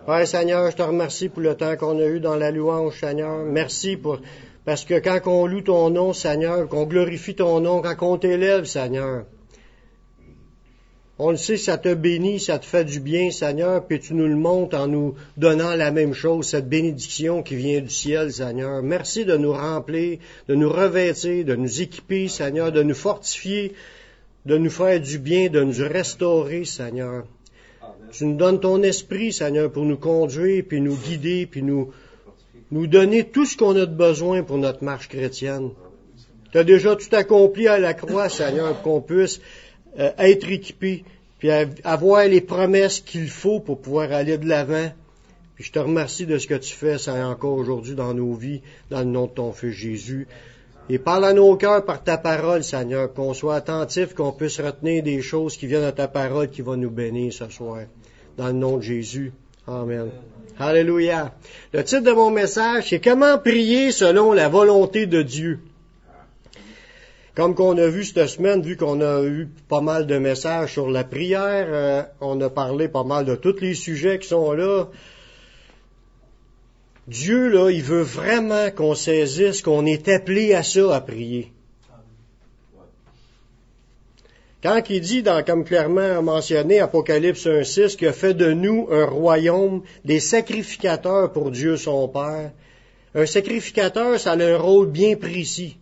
Père Seigneur, je te remercie pour le temps qu'on a eu dans la louange, Seigneur. Merci parce que quand on loue ton nom, Seigneur, qu'on glorifie ton nom, quand on t'élève, Seigneur, on le sait, ça te bénit, ça te fait du bien, Seigneur, puis tu nous le montres en nous donnant la même chose, cette bénédiction qui vient du ciel, Seigneur. Merci de nous remplir, de nous revêtir, de nous équiper, Seigneur, de nous fortifier, de nous faire du bien, de nous restaurer, Seigneur. Tu nous donnes ton esprit, Seigneur, pour nous conduire, puis nous guider, puis nous donner tout ce qu'on a de besoin pour notre marche chrétienne. Tu as déjà tout accompli à la croix, Seigneur, pour qu'on puisse être équipé, puis avoir les promesses qu'il faut pour pouvoir aller de l'avant. Puis je te remercie de ce que tu fais, Seigneur, encore aujourd'hui dans nos vies, dans le nom de ton Fils Jésus. Et parle à nos cœurs par ta parole, Seigneur, qu'on soit attentif, qu'on puisse retenir des choses qui viennent de ta parole qui va nous bénir ce soir. Dans le nom de Jésus. Amen. Alléluia. Le titre de mon message, c'est « Comment prier selon la volonté de Dieu ». Comme qu'on a vu cette semaine, vu qu'on a eu pas mal de messages sur la prière, on a parlé pas mal de tous les sujets qui sont là. Dieu, là, il veut vraiment qu'on saisisse qu'on est appelé à ça, à prier. Quand il dit, comme clairement mentionné, Apocalypse 1.6, qu'il a fait de nous un royaume, des sacrificateurs pour Dieu son Père. Un sacrificateur, ça a un rôle bien précis.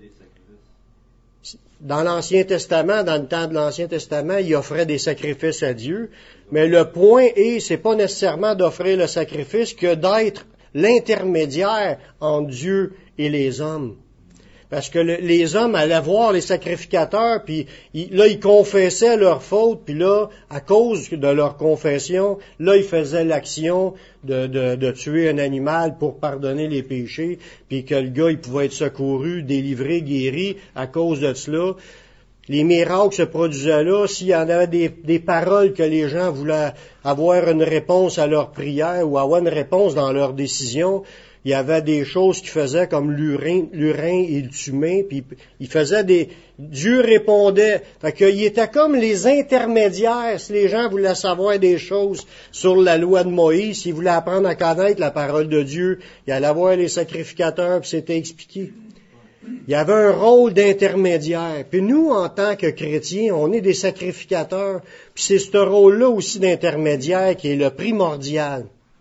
Dans l'Ancien Testament, dans le temps de l'Ancien Testament, il offrait des sacrifices à Dieu, mais le point c'est pas nécessairement d'offrir le sacrifice que d'être l'intermédiaire entre Dieu et les hommes. Parce que les hommes allaient voir les sacrificateurs, puis là, ils confessaient leurs fautes, puis là, à cause de leur confession, là, ils faisaient l'action de tuer un animal pour pardonner les péchés, puis que le gars, il pouvait être secouru, délivré, guéri à cause de cela. Les miracles se produisaient là. S'il y en avait des paroles que les gens voulaient avoir une réponse à leur prière ou avoir une réponse dans leur décision, il y avait des choses qu'il faisait comme l'urin et le tumin, puis il faisait Dieu répondait. Fait qu'il était comme les intermédiaires. Si les gens voulaient savoir des choses sur la loi de Moïse, s'ils voulaient apprendre à connaître la parole de Dieu, il allait voir les sacrificateurs, puis c'était expliqué. Il y avait un rôle d'intermédiaire. Puis nous, en tant que chrétiens, on est des sacrificateurs, puis c'est ce rôle-là aussi d'intermédiaire qui est le primordial.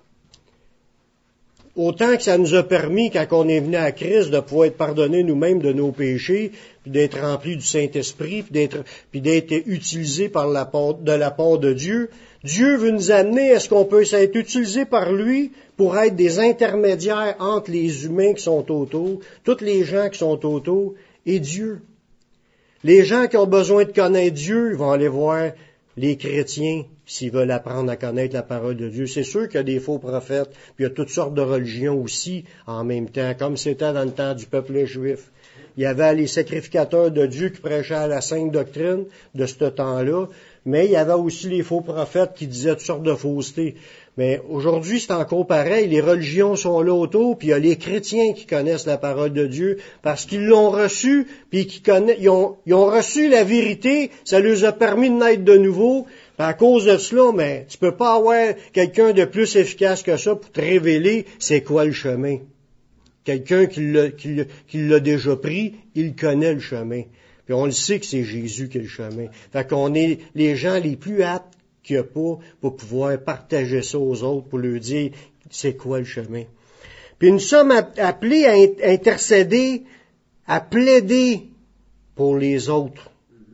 Autant que ça nous a permis, quand on est venu à Christ, de pouvoir être pardonnés nous-mêmes de nos péchés, puis d'être remplis du Saint-Esprit, puis d'être utilisés de la part de Dieu. Dieu veut nous amener à ce qu'on peut être utilisé par lui pour être des intermédiaires entre les humains qui sont autour, tous les gens qui sont autour, et Dieu. Les gens qui ont besoin de connaître Dieu, ils vont aller voir les chrétiens s'ils veulent apprendre à connaître la parole de Dieu. C'est sûr qu'il y a des faux prophètes, puis il y a toutes sortes de religions aussi en même temps, comme c'était dans le temps du peuple juif. Il y avait les sacrificateurs de Dieu qui prêchaient à la sainte doctrine de ce temps-là, mais il y avait aussi les faux prophètes qui disaient toutes sortes de faussetés. Mais aujourd'hui, c'est encore pareil. Les religions sont là autour, puis il y a les chrétiens qui connaissent la parole de Dieu parce qu'ils l'ont reçue, puis ils ont reçu la vérité. Ça leur a permis de naître de nouveau. Puis à cause de cela, mais tu peux pas avoir quelqu'un de plus efficace que ça pour te révéler c'est quoi le chemin. Quelqu'un qui l'a déjà pris, il connaît le chemin. Puis on le sait que c'est Jésus qui est le chemin. Fait qu'on est les gens les plus aptes qu'il n'y a pas pour pouvoir partager ça aux autres, pour leur dire c'est quoi le chemin. Puis nous sommes appelés à intercéder, à plaider pour les autres.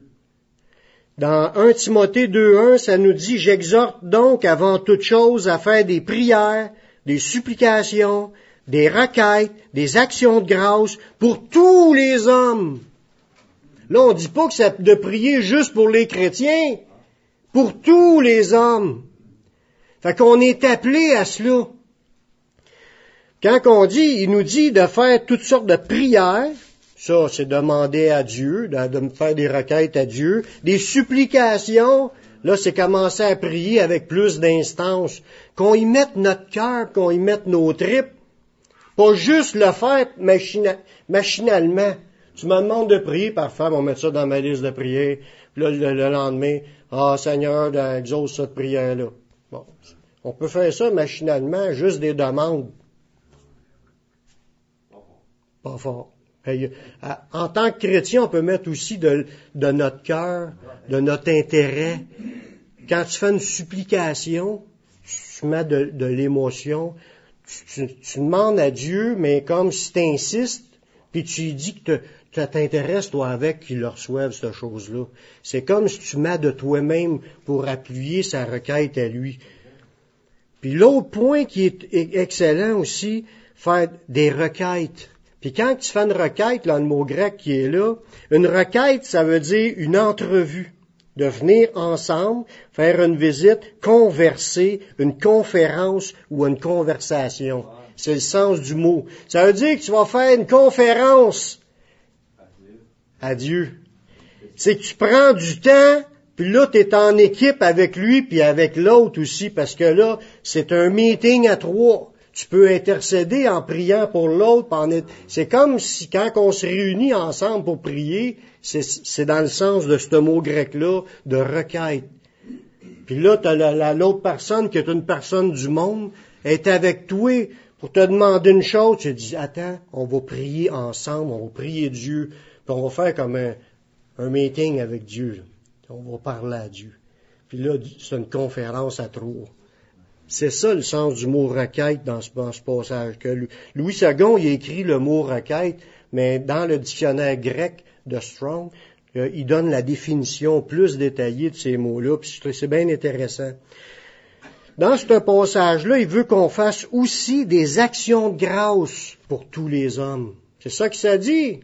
Dans 1 Timothée 2.1, ça nous dit « J'exhorte donc avant toute chose à faire des prières, des supplications, des requêtes, des actions de grâce pour tous les hommes. » Là, on ne dit pas que c'est de prier juste pour les chrétiens, pour tous les hommes. Fait qu'on est appelé à cela. Quand il nous dit de faire toutes sortes de prières, ça, c'est demander à Dieu, de faire des requêtes à Dieu. Des supplications, là, c'est commencer à prier avec plus d'instance. Qu'on y mette notre cœur, qu'on y mette nos tripes. Pas juste le faire machinalement. Tu me demandes de prier, parfait, on va mettre ça dans ma liste de prières. Puis là, le lendemain, Seigneur, exauce cette prière-là. Bon, On peut faire ça machinalement, juste des demandes. Pas fort. En tant que chrétien, on peut mettre aussi de notre cœur, de notre intérêt. Quand tu fais une supplication, tu mets de l'émotion, tu demandes à Dieu, mais comme si tu insistes, puis tu lui dis que ça t'intéresse, toi, avec qu'il le reçoive, cette chose-là. C'est comme si tu mets de toi-même pour appuyer sa requête à lui. Puis l'autre point qui est excellent aussi, faire des requêtes. Puis quand tu fais une requête, là, le mot grec qui est là, une requête, ça veut dire une entrevue. De venir ensemble, faire une visite, converser, une conférence ou une conversation. C'est le sens du mot. Ça veut dire que tu vas faire une conférence à Dieu. C'est que tu prends du temps, puis là, tu es en équipe avec lui, puis avec l'autre aussi, parce que là, c'est un meeting à trois. Tu peux intercéder en priant pour l'autre. C'est comme si quand on se réunit ensemble pour prier, c'est dans le sens de ce mot grec-là, de requête. Puis là, tu as l'autre personne qui est une personne du monde, est avec toi pour te demander une chose. Tu te dis, attends, on va prier ensemble, on va prier Dieu, puis on va faire comme un meeting avec Dieu. Là. On va parler à Dieu. Puis là, c'est une conférence à trois. C'est ça le sens du mot requête dans ce passage. Que Louis II, il a écrit le mot requête, mais dans le dictionnaire grec de Strong, il donne la définition plus détaillée de ces mots-là, puis c'est bien intéressant. Dans ce passage-là, il veut qu'on fasse aussi des actions de grâce pour tous les hommes. C'est ça que ça dit.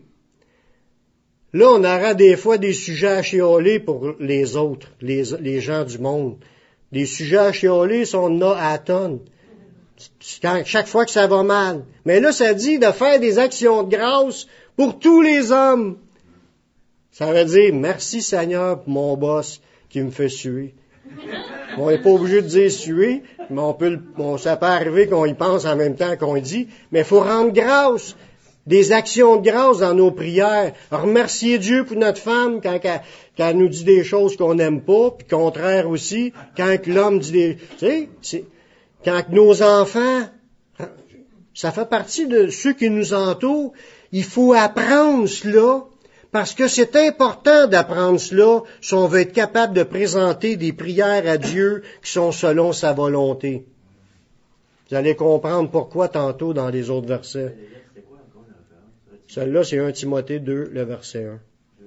Là, on aura des fois des sujets à chialer pour les autres, les gens du monde. Des sujets à chialer, on en a à tonnes. Chaque fois que ça va mal. Mais là, ça dit de faire des actions de grâce pour tous les hommes. Ça veut dire, merci Seigneur pour mon boss qui me fait suer. On n'est pas obligé de dire suer, mais ça peut arriver qu'on y pense en même temps qu'on dit, mais il faut rendre grâce. Des actions de grâce dans nos prières. Remercier Dieu pour notre femme quand elle nous dit des choses qu'on n'aime pas, puis contraire aussi, quand l'homme dit des... Tu sais, quand nos enfants, ça fait partie de ceux qui nous entourent, il faut apprendre cela, parce que c'est important d'apprendre cela si on veut être capable de présenter des prières à Dieu qui sont selon sa volonté. Vous allez comprendre pourquoi tantôt dans les autres versets. Celle-là, c'est 1 Timothée 2, le verset 1.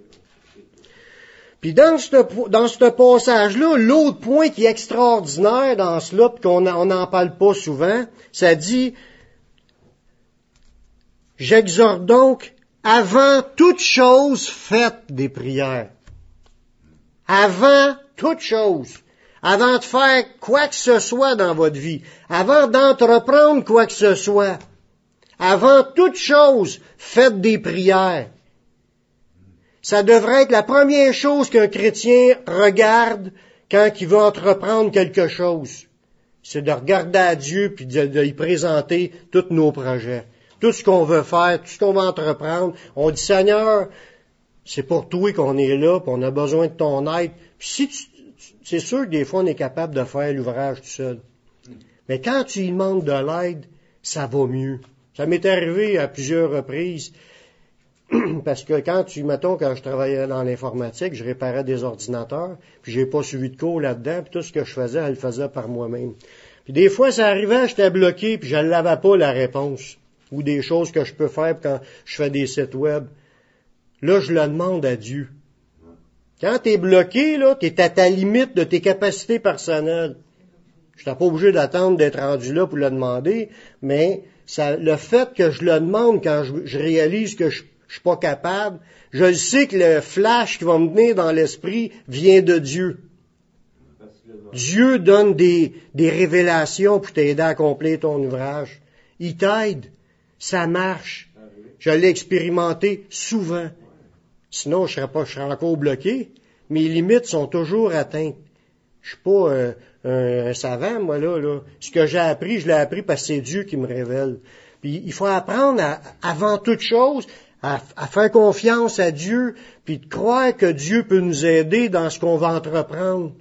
Puis dans ce passage-là, l'autre point qui est extraordinaire dans cela, puis qu'on n'en parle pas souvent, ça dit « J'exhorte donc, avant toute chose, faites des prières. » Avant toute chose. Avant de faire quoi que ce soit dans votre vie. Avant d'entreprendre quoi que ce soit. Avant toute chose, faites des prières. Ça devrait être la première chose qu'un chrétien regarde quand il veut entreprendre quelque chose. C'est de regarder à Dieu puis de lui présenter tous nos projets. Tout ce qu'on veut faire, tout ce qu'on va entreprendre. On dit, Seigneur, c'est pour toi qu'on est là, puis on a besoin de ton aide. Puis c'est sûr que des fois, on est capable de faire l'ouvrage tout seul. Mais quand tu lui demandes de l'aide, ça va mieux. Ça m'est arrivé à plusieurs reprises, parce que quand je travaillais dans l'informatique, je réparais des ordinateurs, puis j'ai pas suivi de cours là-dedans, puis tout ce que je faisais, elle le faisait par moi-même. Puis des fois, ça arrivait, j'étais bloqué, puis je ne l'avais pas la réponse, ou des choses que je peux faire quand je fais des sites web. Là, je le demande à Dieu. Quand tu es bloqué, là, tu es à ta limite de tes capacités personnelles. Je n'étais pas obligé d'attendre d'être rendu là pour le demander, mais le fait que je le demande quand je réalise que je suis pas capable, je sais que le flash qui va me venir dans l'esprit vient de Dieu. Dieu donne des révélations pour t'aider à accomplir ton ouvrage. Il t'aide. Ça marche. Je l'ai expérimenté souvent. Sinon, je serais encore bloqué. Mes limites sont toujours atteintes. Je suis pas un savant, moi, là. Ce que j'ai appris, je l'ai appris parce que c'est Dieu qui me révèle. Puis il faut apprendre avant toute chose à faire confiance à Dieu, puis de croire que Dieu peut nous aider dans ce qu'on va entreprendre.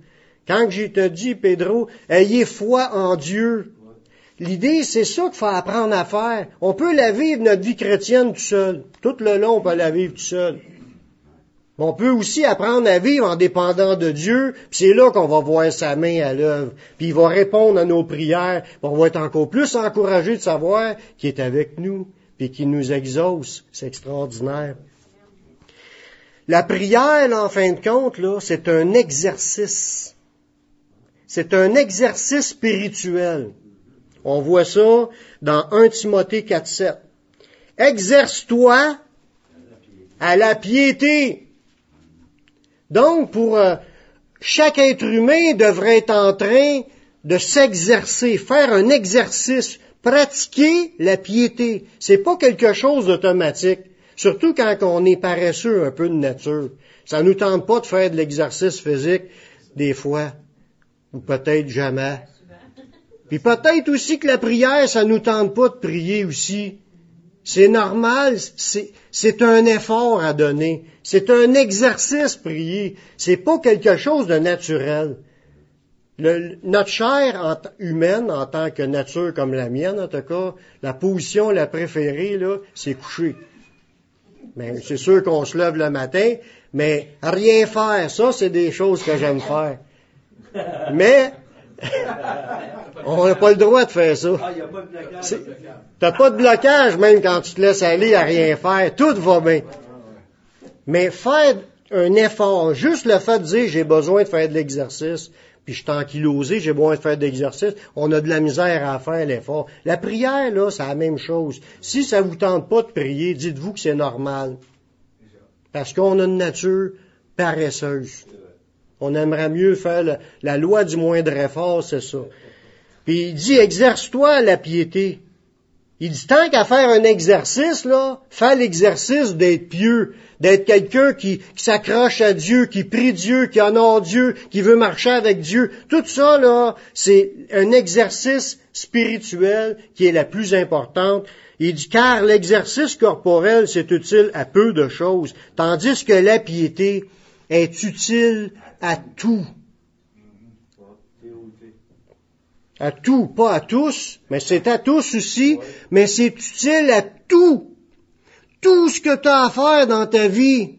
Quand je te dis, Pedro, ayez foi en Dieu. L'idée, c'est ça qu'il faut apprendre à faire. On peut la vivre, notre vie chrétienne, tout seul. Tout le long, on peut la vivre tout seul. Mais on peut aussi apprendre à vivre en dépendant de Dieu, puis c'est là qu'on va voir sa main à l'œuvre. Puis il va répondre à nos prières, puis on va être encore plus encouragé de savoir qu'il est avec nous, puis qu'il nous exauce. C'est extraordinaire. La prière, là, en fin de compte, là, c'est un exercice. C'est un exercice spirituel. On voit ça dans 1 Timothée 4,7. Exerce-toi à la piété. Donc, pour chaque être humain devrait être en train de s'exercer, faire un exercice, pratiquer la piété. C'est pas quelque chose d'automatique. Surtout quand on est paresseux un peu de nature. Ça nous tente pas de faire de l'exercice physique des fois. Ou peut-être jamais. Puis peut-être aussi que la prière, ça nous tente pas de prier aussi. C'est normal, c'est un effort à donner. C'est un exercice prier. C'est pas quelque chose de naturel. Notre chair humaine, en tant que nature comme la mienne, en tout cas, la position la préférée, là, c'est coucher. Mais c'est sûr qu'on se lève le matin, mais rien faire, ça, c'est des choses que j'aime faire. Mais on n'a pas le droit de faire ça. Ah, il n'y a pas de blocage. T'as pas de blocage même quand tu te laisses aller à rien faire. Tout va bien. Mais faire un effort, juste le fait de dire j'ai besoin de faire de l'exercice, puis je suis ankylosé, j'ai besoin de faire de l'exercice, on a de la misère à faire l'effort. La prière, là, c'est la même chose. Si ça vous tente pas de prier, dites-vous que c'est normal. Parce qu'on a une nature paresseuse. On aimerait mieux faire la loi du moindre effort, c'est ça. Puis il dit, exerce-toi à la piété. Il dit, tant qu'à faire un exercice, là, fais l'exercice d'être pieux, d'être quelqu'un qui s'accroche à Dieu, qui prie Dieu, qui honore Dieu, qui veut marcher avec Dieu. Tout ça, là, c'est un exercice spirituel qui est la plus importante. Il dit, car l'exercice corporel, c'est utile à peu de choses, tandis que la piété est utile à tout. À tout, pas à tous, mais c'est à tous aussi, mais c'est utile à tout. Tout ce que tu as à faire dans ta vie.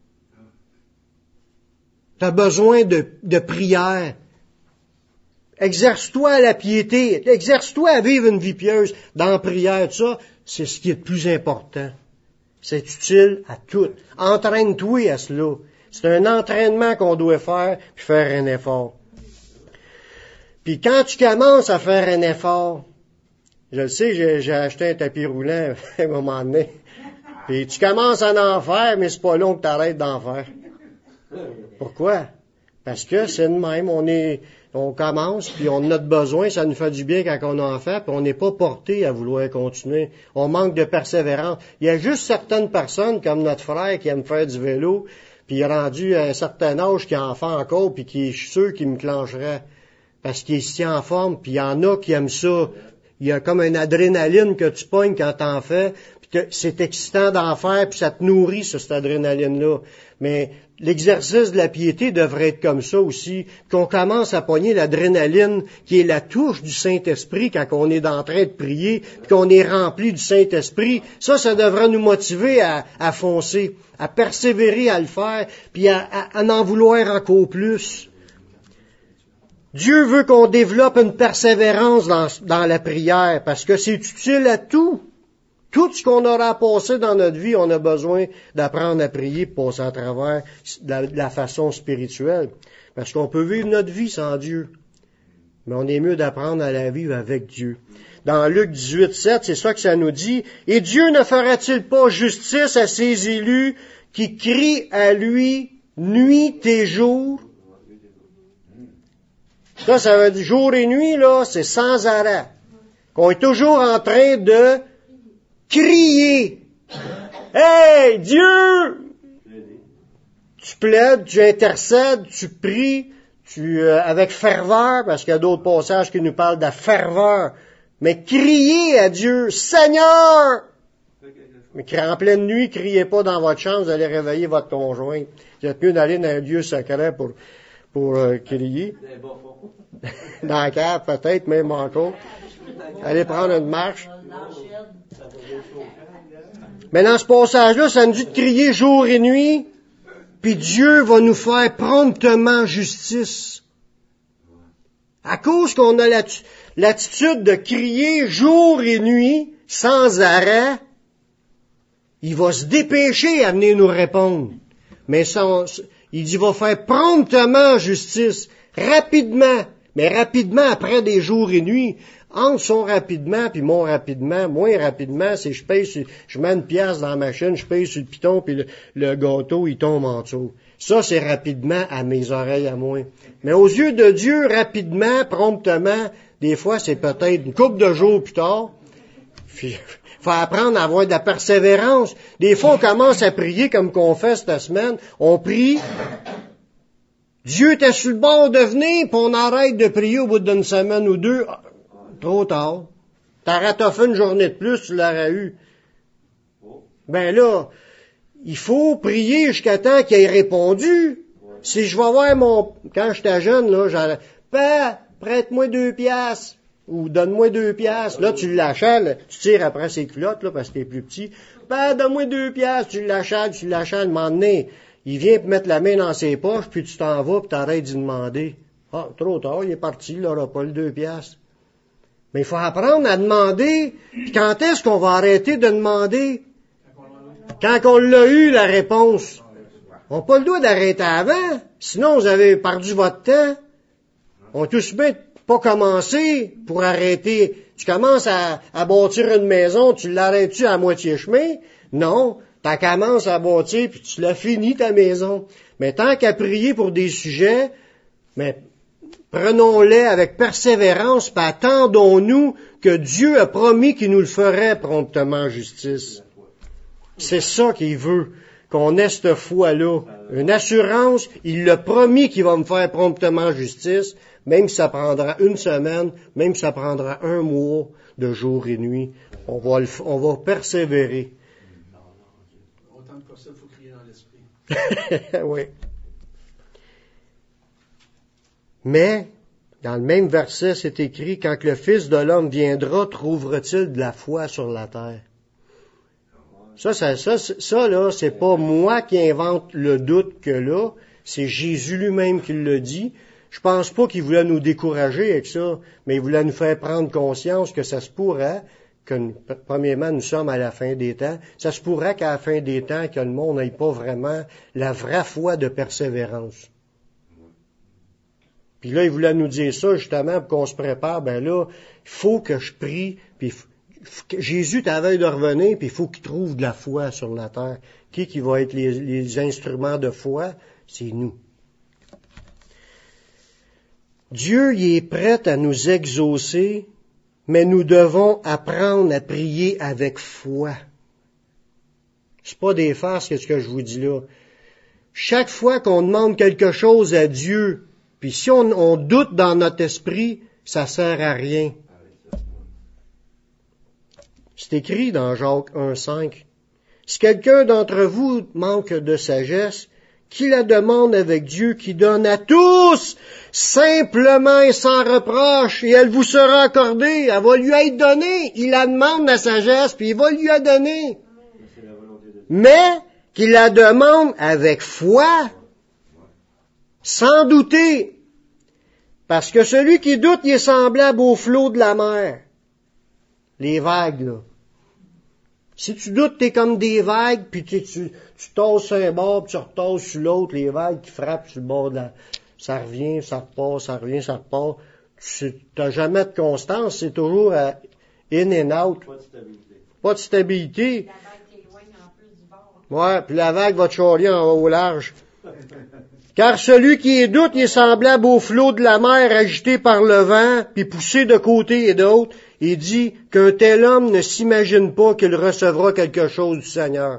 Tu as besoin de prière. Exerce-toi à la piété. Exerce-toi à vivre une vie pieuse. Dans la prière, tout ça, c'est ce qui est le plus important. C'est utile à tout. Entraîne-toi à cela. C'est un entraînement qu'on doit faire, puis faire un effort. Puis quand tu commences à faire un effort, je le sais, j'ai acheté un tapis roulant à un moment donné, puis tu commences à en faire, mais c'est pas long que tu arrêtes d'en faire. Pourquoi? Parce que c'est de même, on commence, puis on a notre besoin, ça nous fait du bien quand on en fait, puis on n'est pas porté à vouloir continuer. On manque de persévérance. Il y a juste certaines personnes, comme notre frère, qui aime faire du vélo, puis il est rendu à un certain âge qui en fait encore, puis qui est sûr qu'il me clencherait. Parce qu'il se tient en forme, puis il y en a qui aiment ça. Il y a comme une adrénaline que tu pognes quand t'en fais, puis que c'est excitant d'en faire, puis ça te nourrit, cette adrénaline-là. Mais l'exercice de la piété devrait être comme ça aussi, qu'on commence à pogner l'adrénaline qui est la touche du Saint-Esprit quand on est en train de prier, puis qu'on est rempli du Saint-Esprit. Ça devrait nous motiver à foncer, à persévérer à le faire, puis à en vouloir encore plus. Dieu veut qu'on développe une persévérance dans la prière, parce que c'est utile à tout. Tout ce qu'on aura à passer dans notre vie, on a besoin d'apprendre à prier pour passer à travers de la façon spirituelle. Parce qu'on peut vivre notre vie sans Dieu. Mais on est mieux d'apprendre à la vivre avec Dieu. Dans Luc 18:7, c'est ça que ça nous dit. « Et Dieu ne fera-t-il pas justice à ses élus qui crient à lui nuit et jour? » Ça veut dire jour et nuit, là, c'est sans arrêt. Qu'on est toujours en train de crier. Hey, Dieu! Tu plaides, tu intercèdes, tu pries, avec ferveur, parce qu'il y a d'autres passages qui nous parlent de la ferveur. Mais criez à Dieu, Seigneur! Mais en pleine nuit, criez pas dans votre chambre, vous allez réveiller votre conjoint. Vous êtes mieux d'aller dans un lieu secret pour crier. Dans la cave, peut-être, même encore. Aller prendre une marche. Mais dans ce passage-là, ça nous dit de crier jour et nuit, puis Dieu va nous faire promptement justice. À cause qu'on a l'attitude de crier jour et nuit, sans arrêt, il va se dépêcher à venir nous répondre. Mais il dit, il va faire promptement justice, rapidement, mais rapidement après des jours et nuits. Entre son rapidement puis mon rapidement, moins rapidement, c'est je mets une pièce dans la machine, je paye sur le piton puis le gâteau, il tombe en dessous. Ça, c'est rapidement à mes oreilles à moi. Mais aux yeux de Dieu, rapidement, promptement, des fois, c'est peut-être une couple de jours plus tard. Puis, faut apprendre à avoir de la persévérance. Des fois, on commence à prier comme qu'on fait cette semaine. On prie. Dieu était sur le bord de venir, puis on arrête de prier au bout d'une semaine ou deux. Trop tard. T'aurais fait une journée de plus, tu l'aurais eu. Ben là, il faut prier jusqu'à temps qu'il ait répondu. Si je vais voir quand j'étais jeune, là, j'allais, Père, prête-moi 2 piastres. Ou donne-moi 2 piastres. Là, tu l'achètes, tu tires après ses culottes, là, parce que t'es plus petit. Père, donne-moi 2 piastres, tu l'achètes, un moment donné. Il vient te mettre la main dans ses poches, puis tu t'en vas, puis t'arrêtes d'y demander. Ah, trop tard, il est parti, il n'aura pas le 2 piastres. Mais il faut apprendre à demander. Puis quand est-ce qu'on va arrêter de demander? Quand on l'a eu, la réponse. On n'a pas le droit d'arrêter avant. Sinon, vous avez perdu votre temps. On tous bien pas commencer pour arrêter. Tu commences à bâtir une maison, tu l'arrêtes-tu à moitié chemin? Non. Tu commences à bâtir, puis tu l'as fini ta maison. Mais tant qu'à prier pour des sujets, mais prenons-les avec persévérance, puis attendons-nous que Dieu a promis qu'il nous le ferait promptement justice. C'est ça qu'il veut, qu'on ait cette foi-là. Une assurance, il l'a promis qu'il va me faire promptement justice, même si ça prendra 1 semaine, même si ça prendra 1 mois de jour et nuit. On va persévérer. Autant que possible, il faut crier dans l'esprit. Oui. Mais, dans le même verset, c'est écrit, quand le Fils de l'homme viendra, trouvera-t-il de la foi sur la terre? Ça, là, c'est pas moi qui invente le doute que là, c'est Jésus lui-même qui le dit. Je pense pas qu'il voulait nous décourager avec ça, mais il voulait nous faire prendre conscience que ça se pourrait, premièrement, nous sommes à la fin des temps, ça se pourrait qu'à la fin des temps, que le monde n'ait pas vraiment la vraie foi de persévérance. Puis là, il voulait nous dire ça, justement, pour qu'on se prépare. Ben là, il faut que je prie, puis Jésus est à la veille de revenir, puis il faut qu'il trouve de la foi sur la terre. Qui va être les instruments de foi? C'est nous. Dieu, il est prêt à nous exaucer, mais nous devons apprendre à prier avec foi. C'est pas des farces, ce que je vous dis là. Chaque fois qu'on demande quelque chose à Dieu, puis si on doute dans notre esprit, ça sert à rien. C'est écrit dans Jacques 1,5. Si quelqu'un d'entre vous manque de sagesse, qu'il la demande avec Dieu qui donne à tous, simplement et sans reproche, et elle vous sera accordée, elle va lui être donnée. Il la demande la sagesse, puis il va lui la donner. Mais qu'il la demande avec foi, sans douter. Parce que celui qui doute, il est semblable au flot de la mer. Les vagues, là. Si tu doutes, t'es comme des vagues, puis tu tasses sur un bord, puis tu retasses sur l'autre, les vagues qui frappent sur le bord de la... Ça revient, ça repart, ça revient, ça repart. Tu n'as jamais de constance, c'est toujours in and out. Pas de stabilité. La vague t'éloigne en plus du bord. Ouais, puis la vague va te charrier au large. Car celui qui est doute, il est semblable au flot de la mer agité par le vent, puis poussé de côté et d'autre. Il dit qu'un tel homme ne s'imagine pas qu'il recevra quelque chose du Seigneur.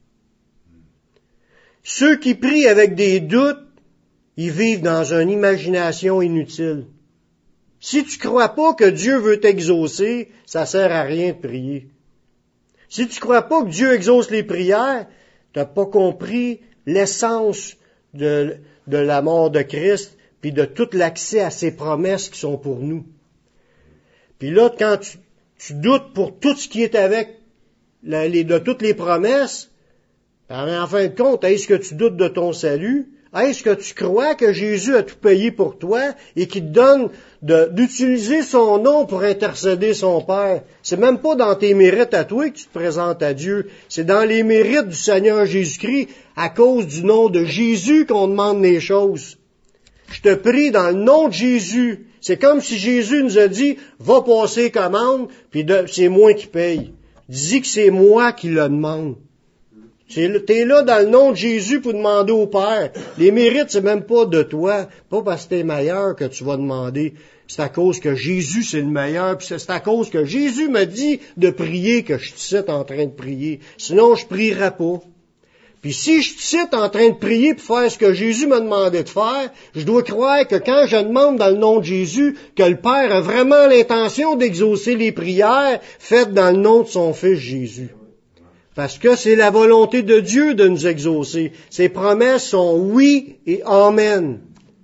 Ceux qui prient avec des doutes, ils vivent dans une imagination inutile. Si tu crois pas que Dieu veut t'exaucer, ça sert à rien de prier. Si tu crois pas que Dieu exauce les prières, t'as pas compris l'essence de la mort de Christ, puis de tout l'accès à ses promesses qui sont pour nous. Puis là, quand tu doutes pour tout ce qui est avec de toutes les promesses, en fin de compte, est-ce que tu doutes de ton salut? Est-ce que tu crois que Jésus a tout payé pour toi et qu'il te donne d'utiliser son nom pour intercéder son Père? C'est même pas dans tes mérites à toi que tu te présentes à Dieu. C'est dans les mérites du Seigneur Jésus-Christ, à cause du nom de Jésus qu'on demande les choses. Je te prie dans le nom de Jésus. C'est comme si Jésus nous a dit, va passer commande, puis c'est moi qui paye. Dis que c'est moi qui le demande. T'es là dans le nom de Jésus pour demander au Père. Les mérites, c'est même pas de toi. Pas parce que t'es meilleur que tu vas demander. C'est à cause que Jésus, c'est le meilleur. Puis c'est à cause que Jésus m'a dit de prier que je te cite en train de prier. Sinon, je prierai pas. Puis si je te cite en train de prier pour faire ce que Jésus m'a demandé de faire, je dois croire que quand je demande dans le nom de Jésus, que le Père a vraiment l'intention d'exaucer les prières faites dans le nom de son Fils Jésus. Parce que c'est la volonté de Dieu de nous exaucer. Ses promesses sont oui et amen.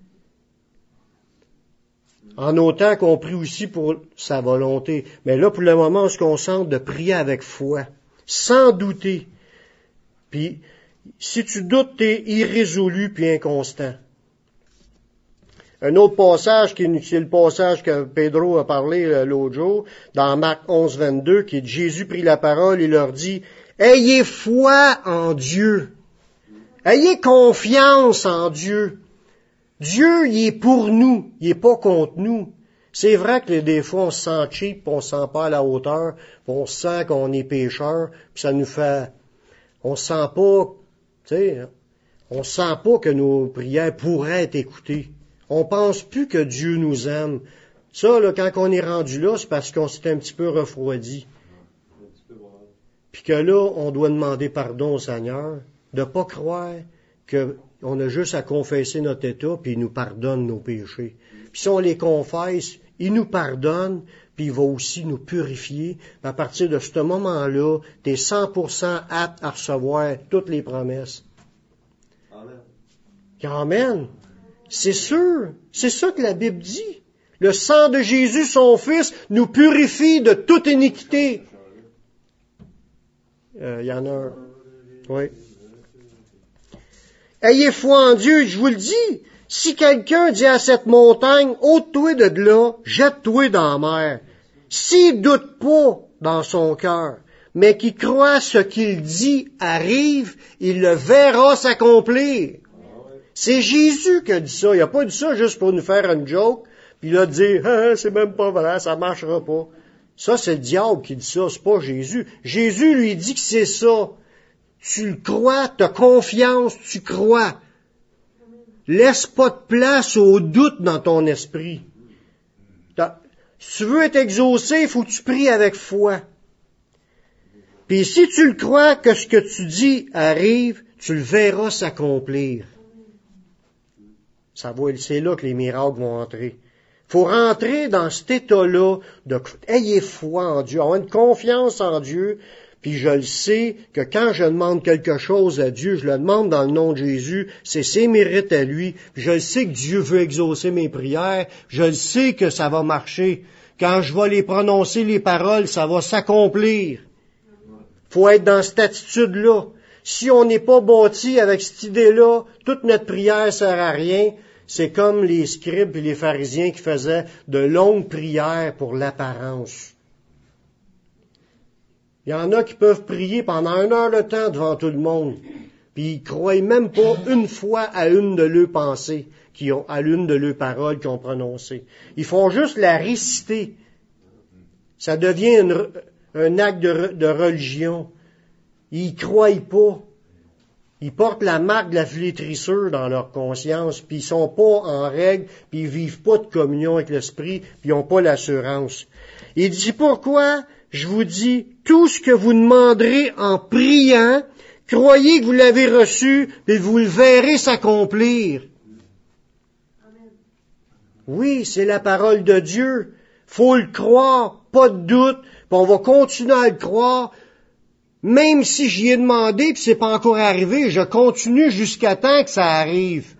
En autant qu'on prie aussi pour sa volonté. Mais là, pour le moment, on se concentre de prier avec foi, sans douter. Puis, si tu doutes, t'es irrésolu puis inconstant. Un autre passage, c'est le passage que Pedro a parlé l'autre jour, dans Marc 11, 22, qui dit, Jésus prit la parole et leur dit, ayez foi en Dieu. Ayez confiance en Dieu. Dieu, il est pour nous. Il est pas contre nous. C'est vrai que des fois, on se sent cheap, on se sent pas à la hauteur, on sent qu'on est pécheur, puis ça nous fait... On se sent pas, tu sais, on se sent pas que nos prières pourraient être écoutées. On pense plus que Dieu nous aime. Ça, là, quand on est rendu là, c'est parce qu'on s'est un petit peu refroidi. Puis que là, on doit demander pardon au Seigneur, de pas croire qu'on a juste à confesser notre état, puis il nous pardonne nos péchés. Puis si on les confesse, il nous pardonne, puis il va aussi nous purifier. Puis à partir de ce moment-là, tu es 100% apte à recevoir toutes les promesses. Amen. Amen. C'est sûr. C'est ça que la Bible dit. Le sang de Jésus, son Fils, nous purifie de toute iniquité. Y en a un. Oui. Ayez foi en Dieu, je vous le dis. Si quelqu'un dit à cette montagne, ôte-toi de là, jette-toi dans la mer. S'il doute pas dans son cœur, mais qu'il croit ce qu'il dit arrive, il le verra s'accomplir. C'est Jésus qui a dit ça. Il n'a pas dit ça juste pour nous faire une joke, puis là dire, c'est même pas vrai, ça marchera pas. Ça, c'est le diable qui dit ça, c'est pas Jésus. Jésus lui dit que c'est ça. Tu le crois, tu as confiance, tu crois. Laisse pas de place au doute dans ton esprit. Si tu veux être exaucé, il faut que tu pries avec foi. Puis si tu le crois que ce que tu dis arrive, tu le verras s'accomplir. C'est là que les miracles vont entrer. Il faut rentrer dans cet état-là de ayez foi en Dieu, avoir une confiance en Dieu. Puis je le sais que quand je demande quelque chose à Dieu, je le demande dans le nom de Jésus, c'est ses mérites à lui. Puis je le sais que Dieu veut exaucer mes prières. Je le sais que ça va marcher. Quand je vais les prononcer, les paroles, ça va s'accomplir. Faut être dans cette attitude-là. Si on n'est pas bâti avec cette idée-là, toute notre prière sert à rien. C'est comme les scribes et les pharisiens qui faisaient de longues prières pour l'apparence. Il y en a qui peuvent prier pendant 1 heure de temps devant tout le monde, puis ils croient même pas une fois à une de leurs pensées, à l'une de leurs paroles qu'ils ont prononcées. Ils font juste la réciter. Ça devient un acte de religion. Ils croient pas. Ils portent la marque de la flétrissure dans leur conscience, puis ils sont pas en règle, puis ils vivent pas de communion avec l'Esprit, puis ils n'ont pas l'assurance. Il dit pourquoi? Je vous dis, tout ce que vous demanderez en priant, croyez que vous l'avez reçu, et vous le verrez s'accomplir. Amen. Oui, c'est la parole de Dieu. Faut le croire, pas de doute, puis on va continuer à le croire. Même si j'y ai demandé, puis c'est pas encore arrivé, je continue jusqu'à temps que ça arrive.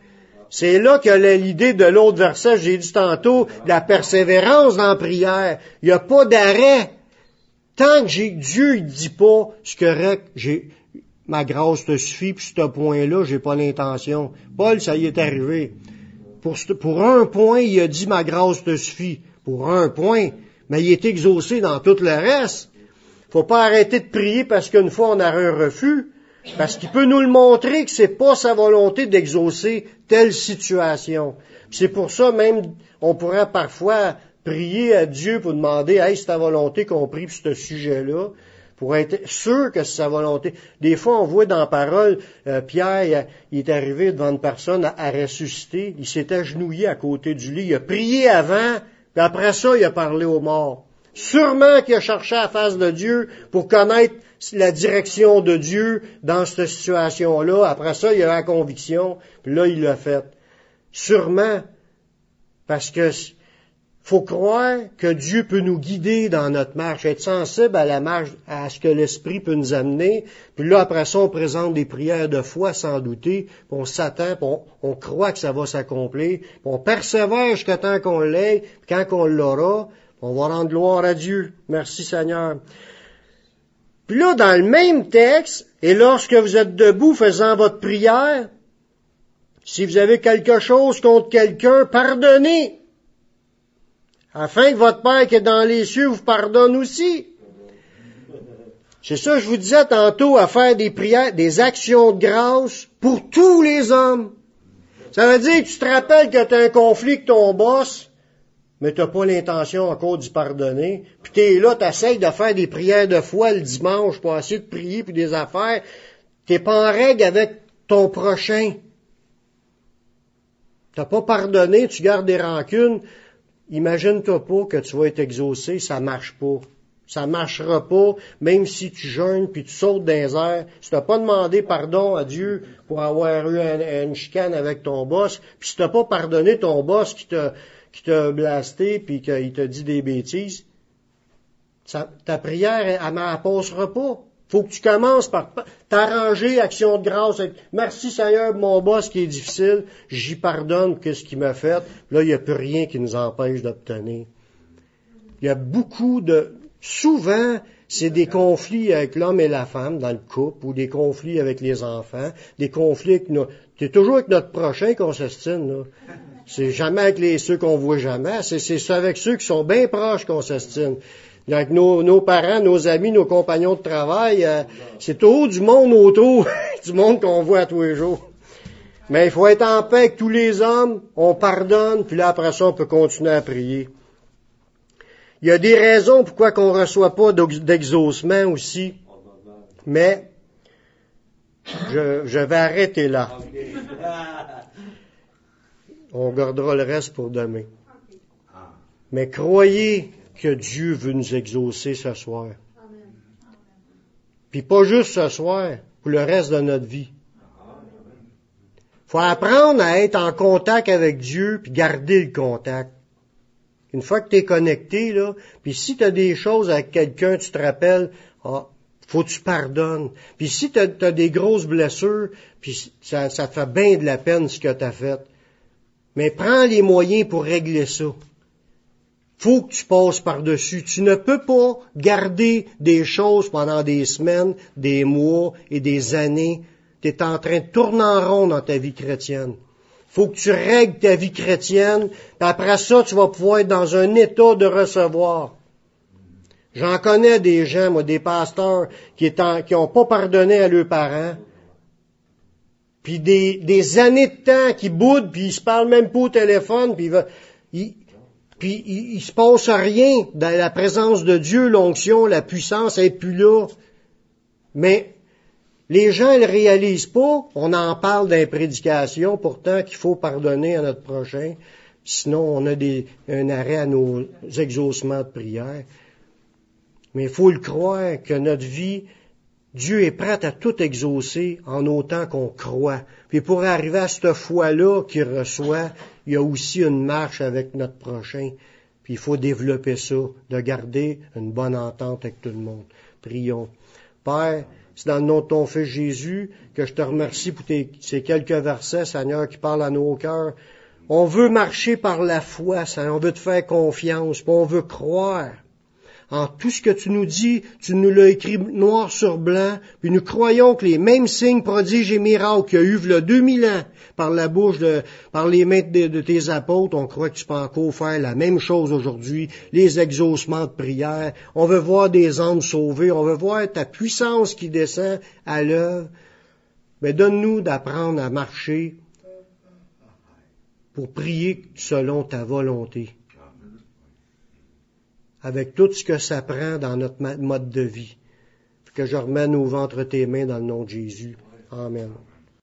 C'est là que l'idée de l'autre verset, j'ai dit tantôt, la persévérance dans la prière. Il n'y a pas d'arrêt. Tant que Dieu ne dit pas, c'est correct, ma grâce te suffit, puis ce point-là, j'ai pas l'intention. Paul, ça y est arrivé. Pour un point, il a dit, ma grâce te suffit. Pour un point. Mais il est exaucé dans tout le reste. Faut pas arrêter de prier parce qu'une fois on a un refus. Parce qu'il peut nous le montrer que c'est pas sa volonté d'exaucer telle situation. C'est pour ça même, on pourrait parfois prier à Dieu pour demander, hey, c'est ta volonté qu'on prie pour ce sujet-là, pour être sûr que c'est sa volonté. Des fois, on voit dans la parole, Pierre, il est arrivé devant une personne à ressusciter, il s'est agenouillé à côté du lit, il a prié avant, puis après ça, il a parlé aux morts. Sûrement qu'il a cherché la face de Dieu pour connaître la direction de Dieu dans cette situation-là. Après ça, il a la conviction, puis là, il l'a fait. Sûrement, parce que faut croire que Dieu peut nous guider dans notre marche, être sensible à la marche, à ce que l'Esprit peut nous amener. Puis là, après ça, on présente des prières de foi sans douter, puis on s'attend, puis on croit que ça va s'accomplir, puis on persévère jusqu'à temps qu'on l'ait, puis quand on l'aura, on va rendre gloire à Dieu. Merci Seigneur. Puis là, dans le même texte, et lorsque vous êtes debout faisant votre prière, si vous avez quelque chose contre quelqu'un, pardonnez, afin que votre Père qui est dans les cieux vous pardonne aussi. C'est ça que je vous disais tantôt, à faire des prières, des actions de grâce pour tous les hommes. Ça veut dire que tu te rappelles que tu as un conflit avec ton boss, mais tu n'as pas l'intention encore d'y pardonner. Puis tu es là, tu essaies de faire des prières de foi le dimanche pour essayer de prier puis des affaires. Tu n'es pas en règle avec ton prochain. Tu n'as pas pardonné, tu gardes des rancunes. Imagine-toi pas que tu vas être exaucé, ça marche pas. Ça marchera pas, même si tu jeûnes puis tu sautes dans les airs. Si tu n'as pas demandé pardon à Dieu pour avoir eu une chicane avec ton boss, puis si tu n'as pas pardonné ton boss qui t'a blasté puis qu'il t'a dit des bêtises, ta prière, elle passera pas. Faut que tu commences par t'arranger, action de grâce. Merci Seigneur, mon boss qui est difficile, j'y pardonne qu'est-ce qu'il m'a fait. Là, il n'y a plus rien qui nous empêche d'obtenir. Il y a souvent, c'est des conflits avec l'homme et la femme dans le couple, ou des conflits avec les enfants, des conflits avec c'est toujours avec notre prochain qu'on s'estime, là. C'est jamais avec ceux qu'on voit jamais, c'est avec ceux qui sont bien proches qu'on s'estime. Avec nos parents, nos amis, nos compagnons de travail, c'est toujours du monde autour, du monde qu'on voit à tous les jours. Mais il faut être en paix avec tous les hommes, on pardonne, puis là après ça, on peut continuer à prier. Il y a des raisons pourquoi qu'on ne reçoit pas d'exaucement aussi, mais je vais arrêter là. On gardera le reste pour demain. Mais croyez que Dieu veut nous exaucer ce soir. Puis pas juste ce soir, pour le reste de notre vie. Faut apprendre à être en contact avec Dieu, puis garder le contact. Une fois que tu es connecté, là, puis si tu as des choses avec quelqu'un, tu te rappelles, faut que tu pardonnes. Puis si tu as des grosses blessures, puis ça te fait bien de la peine ce que tu as fait. Mais prends les moyens pour régler ça. Faut que tu passes par-dessus. Tu ne peux pas garder des choses pendant des semaines, des mois et des années. Tu es en train de tourner en rond dans ta vie chrétienne. Faut que tu règles ta vie chrétienne, puis après ça, tu vas pouvoir être dans un état de recevoir. J'en connais des gens, moi, des pasteurs qui ont pas pardonné à leurs parents, puis des années de temps qui boudent, puis ils se parlent même pas au téléphone, puis il se passe rien dans la présence de Dieu, l'onction, la puissance, elle est plus là. Mais les gens ne le réalisent pas, on en parle dans les prédications, pourtant qu'il faut pardonner à notre prochain, sinon on a un arrêt à nos exaucements de prière. Mais il faut le croire que notre vie, Dieu est prêt à tout exaucer en autant qu'on croit. Puis pour arriver à cette foi-là qu'il reçoit, il y a aussi une marche avec notre prochain. Puis il faut développer ça, de garder une bonne entente avec tout le monde. Prions. Père, C'est dans le nom de ton Fils Jésus que je te remercie pour ces quelques versets, Seigneur, qui parlent à nos cœurs. On veut marcher par la foi, Seigneur. On veut te faire confiance, puis on veut croire. En tout ce que tu nous dis, tu nous l'as écrit noir sur blanc, puis nous croyons que les mêmes signes, prodiges et miracles qu'il y a eu il y a 2000 ans par la bouche par les mains de tes apôtres, on croit que tu peux encore faire la même chose aujourd'hui, les exaucements de prière. On veut voir des âmes sauvées, on veut voir ta puissance qui descend à l'œuvre. Mais donne-nous d'apprendre à marcher pour prier selon ta volonté, avec tout ce que ça prend dans notre mode de vie. Que je remets nos ventres tes mains dans le nom de Jésus. Amen.